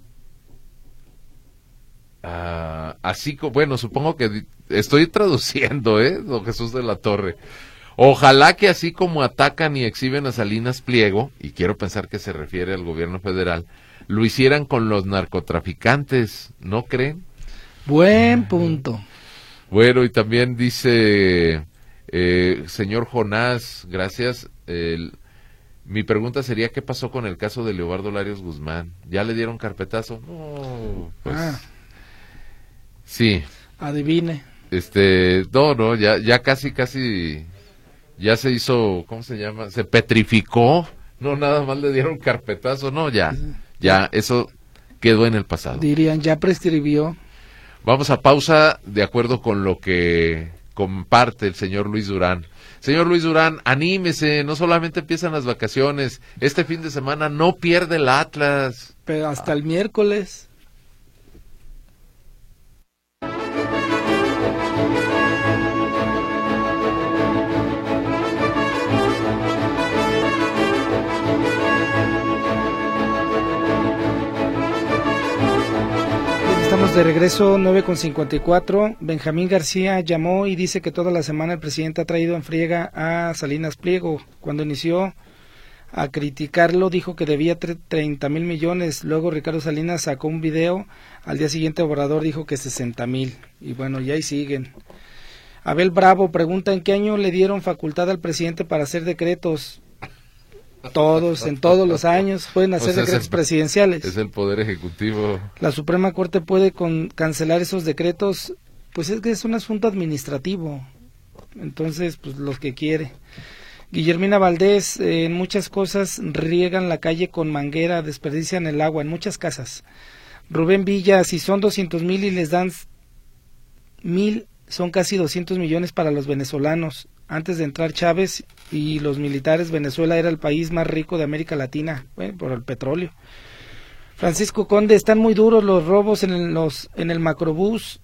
uh, así, bueno, supongo que estoy traduciendo, ¿eh? Don Jesús de la Torre. Ojalá que así como atacan y exhiben a Salinas Pliego, y quiero pensar que se refiere al gobierno federal, lo hicieran con los narcotraficantes, ¿no creen? Buen punto. Bueno, y también dice, eh, señor Jonás, gracias, el, mi pregunta sería, ¿qué pasó con el caso de Leobardo Larios Guzmán? ¿Ya le dieron carpetazo? No, pues, ah, sí. Adivine. Este, no, no, ya, ya casi, casi, ya se hizo, ¿cómo se llama? Se petrificó, no, nada más le dieron carpetazo, no, ya, ya, eso quedó en el pasado. Dirían, ya prescribió. Vamos a pausa de acuerdo con lo que comparte el señor Luis Durán. Señor Luis Durán, anímese, no solamente empiezan las vacaciones, este fin de semana no pierde el Atlas. Pero hasta el miércoles. Estamos de regreso, nueve con cincuenta y cuatro. Benjamín García llamó y dice que toda la semana el presidente ha traído en friega a Salinas Pliego. Cuando inició a criticarlo dijo que debía treinta mil millones. Luego Ricardo Salinas sacó un video. Al día siguiente Obrador dijo que sesenta mil. Y bueno, ya ahí siguen. Abel Bravo pregunta, ¿en qué año le dieron facultad al presidente para hacer decretos? Todos, en todos los años pueden hacer o sea, decretos es el, presidenciales. Es el Poder Ejecutivo. La Suprema Corte puede con, cancelar esos decretos, pues es que es un asunto administrativo. Entonces, pues los que quiere. Guillermina Valdés, eh, en muchas cosas riegan la calle con manguera, desperdician el agua, en muchas casas. Rubén Villa, si son doscientos mil y les dan mil, son casi doscientos millones para los venezolanos. Antes de entrar Chávez y los militares, Venezuela era el país más rico de América Latina, bueno, por el petróleo. Francisco Conde, están muy duros los robos en el, los, en el macrobús,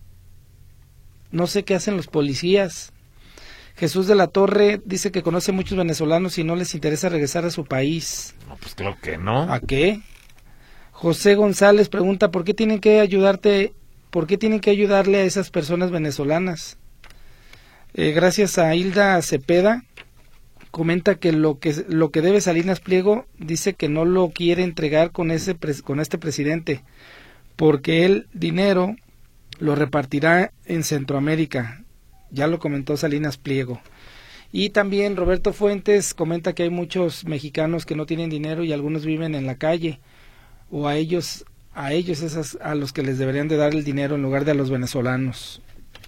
no sé qué hacen los policías. Jesús de la Torre dice que conoce muchos venezolanos y no les interesa regresar a su país. No, pues claro que no. ¿A qué? José González pregunta, ¿por qué tienen que ayudarte, por qué tienen que ayudarle a esas personas venezolanas? Eh, gracias a Hilda Cepeda, comenta que lo que lo que debe Salinas Pliego dice que no lo quiere entregar con ese con este presidente, porque el dinero lo repartirá en Centroamérica. Ya lo comentó Salinas Pliego. Y también Roberto Fuentes comenta que hay muchos mexicanos que no tienen dinero y algunos viven en la calle, o a ellos a ellos esas a los que les deberían de dar el dinero en lugar de a los venezolanos.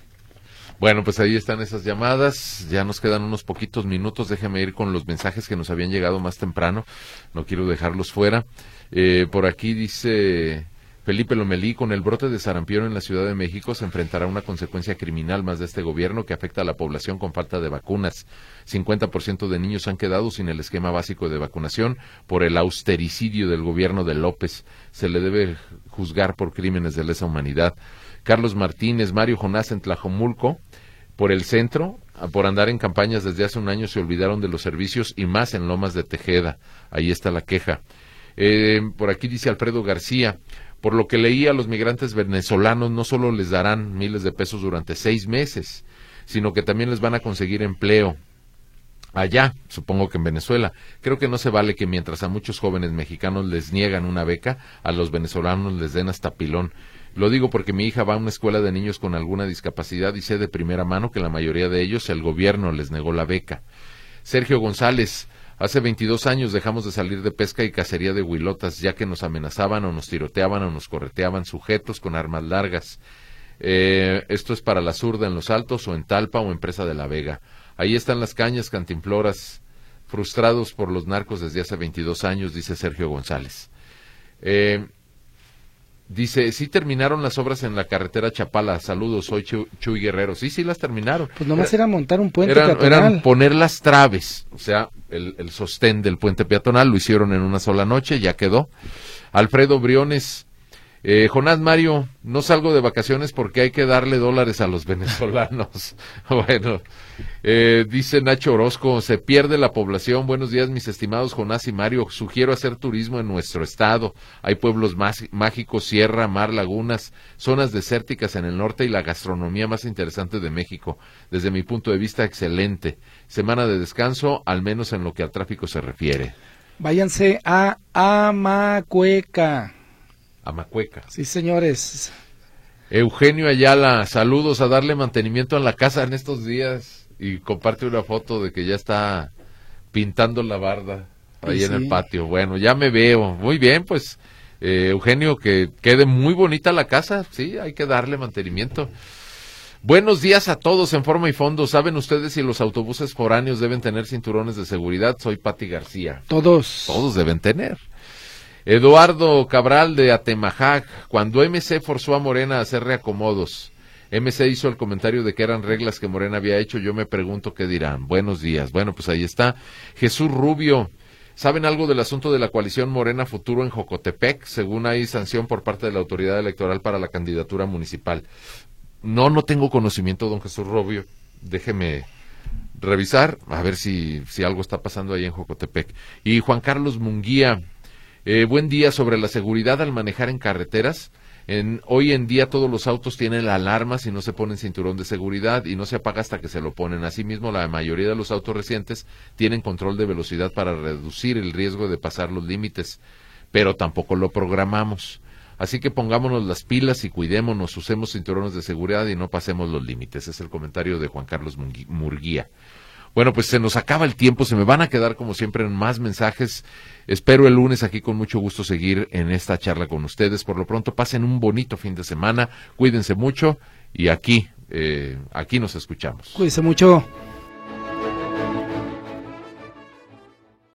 Bueno, pues ahí están esas llamadas, ya nos quedan unos poquitos minutos, déjeme ir con los mensajes que nos habían llegado más temprano, no quiero dejarlos fuera. Eh, por aquí dice Felipe Lomelí, con el brote de sarampión en la Ciudad de México se enfrentará una consecuencia criminal más de este gobierno que afecta a la población con falta de vacunas. cincuenta por ciento de niños han quedado sin el esquema básico de vacunación por el austericidio del gobierno de López. Se le debe juzgar por crímenes de lesa humanidad. Carlos Martínez, Mario Jonás en Tlajomulco, por el centro, por andar en campañas desde hace un año se olvidaron de los servicios y más en Lomas de Tejeda, ahí está la queja. Eh, por aquí dice Alfredo García, por lo que leí a los migrantes venezolanos no solo les darán miles de pesos durante seis meses, sino que también les van a conseguir empleo. Allá, supongo que en Venezuela. Creo que no se vale que mientras a muchos jóvenes mexicanos les niegan una beca, a los venezolanos les den hasta pilón. Lo digo porque mi hija va a una escuela de niños con alguna discapacidad y sé de primera mano que la mayoría de ellos el gobierno les negó la beca. Sergio González, hace veintidós años dejamos de salir de pesca y cacería de huilotas, ya que nos amenazaban o nos tiroteaban o nos correteaban sujetos con armas largas. Eh, esto es para la zurda en Los Altos o en Talpa o en Presa de la Vega. Ahí están las cañas cantinfloras, frustrados por los narcos desde hace veintidós años, dice Sergio González. Eh, Dice, sí terminaron las obras en la carretera Chapala, saludos, soy Chu, Chuy Guerrero. Sí, sí las terminaron. Pues nomás era, era montar un puente eran, peatonal. Eran poner las traves, o sea, el, el sostén del puente peatonal, lo hicieron en una sola noche, ya quedó. Alfredo Briones, eh, Jonás Mario, no salgo de vacaciones porque hay que darle dólares a los venezolanos. Bueno, eh, dice Nacho Orozco, se pierde la población. Buenos días, mis estimados Jonás y Mario. Sugiero hacer turismo en nuestro estado. Hay pueblos más, mágicos, sierra, mar, lagunas, zonas desérticas en el norte y la gastronomía más interesante de México. Desde mi punto de vista, excelente. Semana de descanso, al menos en lo que al tráfico se refiere. Váyanse a Amacueca. Amacueca. Sí, señores. Eugenio Ayala, saludos, a darle mantenimiento en la casa en estos días, y comparte una foto de que ya está pintando la barda ahí sí, en el patio. Bueno, ya me veo. Muy bien, pues, eh, Eugenio, que quede muy bonita la casa. Sí, hay que darle mantenimiento. Buenos días a todos en Forma y Fondo. ¿Saben ustedes si los autobuses foráneos deben tener cinturones de seguridad? Soy Pati García. Todos. Todos deben tener. Eduardo Cabral de Atemajac, cuando M C forzó a Morena a hacer reacomodos, M C hizo el comentario de que eran reglas que Morena había hecho, yo me pregunto qué dirán. Buenos días. Bueno, pues ahí está. Jesús Rubio, ¿saben algo del asunto de la coalición Morena Futuro en Jocotepec? Según hay sanción por parte de la autoridad electoral para la candidatura municipal. No, no tengo conocimiento, don Jesús Rubio. Déjeme revisar, a ver si, si algo está pasando ahí en Jocotepec. Y Juan Carlos Munguía, Eh, buen día. Sobre la seguridad al manejar en carreteras, en, hoy en día todos los autos tienen alarmas y no se ponen cinturón de seguridad y no se apaga hasta que se lo ponen. Asimismo, la mayoría de los autos recientes tienen control de velocidad para reducir el riesgo de pasar los límites, pero tampoco lo programamos. Así que pongámonos las pilas y cuidémonos, usemos cinturones de seguridad y no pasemos los límites. Es el comentario de Juan Carlos Murguía. Bueno, pues se nos acaba el tiempo, se me van a quedar como siempre en más mensajes. Espero el lunes aquí con mucho gusto seguir en esta charla con ustedes. Por lo pronto pasen un bonito fin de semana, cuídense mucho y aquí, eh, aquí nos escuchamos. Cuídense mucho.